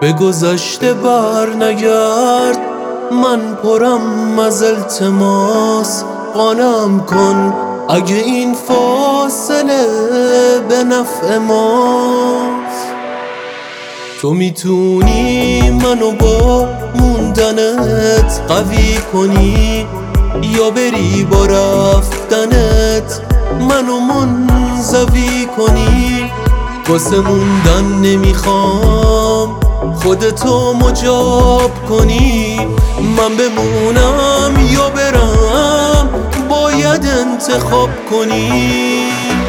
به گذشته بر نگرد، من پرم از التماس. قانعم کن اگه این فاصله به نفع ماست. تو میتونی منو با موندنت قوی کنی، یا بری با رفتنت منو منزوی کنی. واسه موندن نمیخوام خودتو مجاب کنی. من بمونم یا برم باید انتخاب کنی.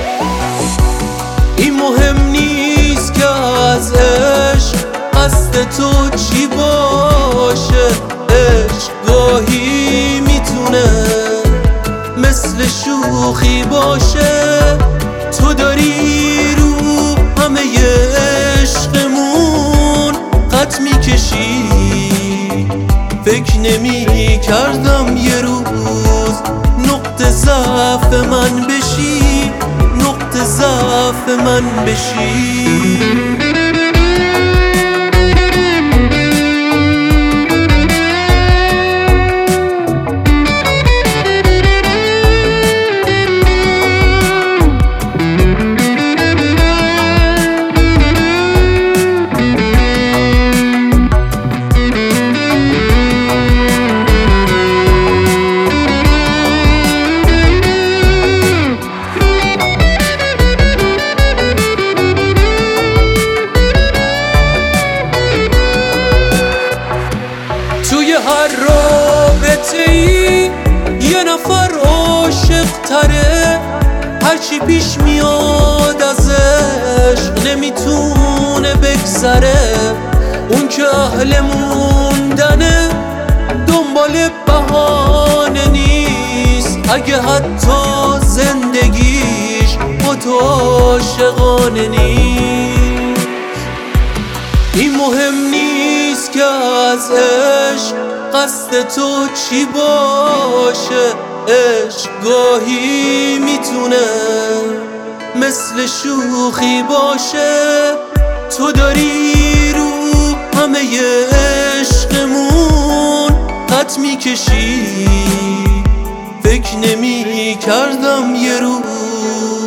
این مهم نیست که از عشق قصد تو چی باشه. عشق گاهی میتونه مثل شوخی باشه. تو داری رو همه عشقمون خط میکشی. فکر نمی کردم یه روز نقطه ضعف من بشی، نقطه ضعف من بشی. توی هر رابطه‌ای یه نفر عاشق تره. هرچی پیش میاد ازش نمیتونه بگذره. اون که اهل موندنه دنبال بهانه نیست. اگه حتی زندگیش با تو عاشقانه نیست. این مهم نیست که از عشق قصد تو چی باشه. عشق گاهی میتونه مثل شوخی باشه. تو داری رو همه عشقمون خط میکشی. فکر نمی کردم یه روز